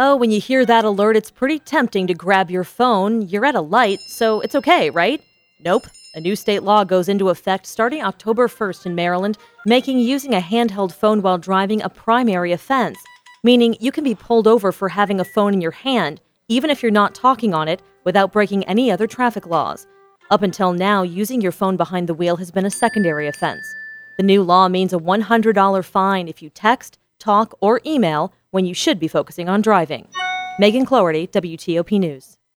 Oh, when you hear that alert, it's pretty tempting to grab your phone. You're at a light, so it's okay, right? Nope. A new state law goes into effect starting October 1st in Maryland, making using a handheld phone while driving a primary offense, meaning you can be pulled over for having a phone in your hand, even if you're not talking on it, without breaking any other traffic laws. Up until now, using your phone behind the wheel has been a secondary offense. The new law means a $100 fine if you text, talk, or email when you should be focusing on driving. Megan Cloherty, WTOP News.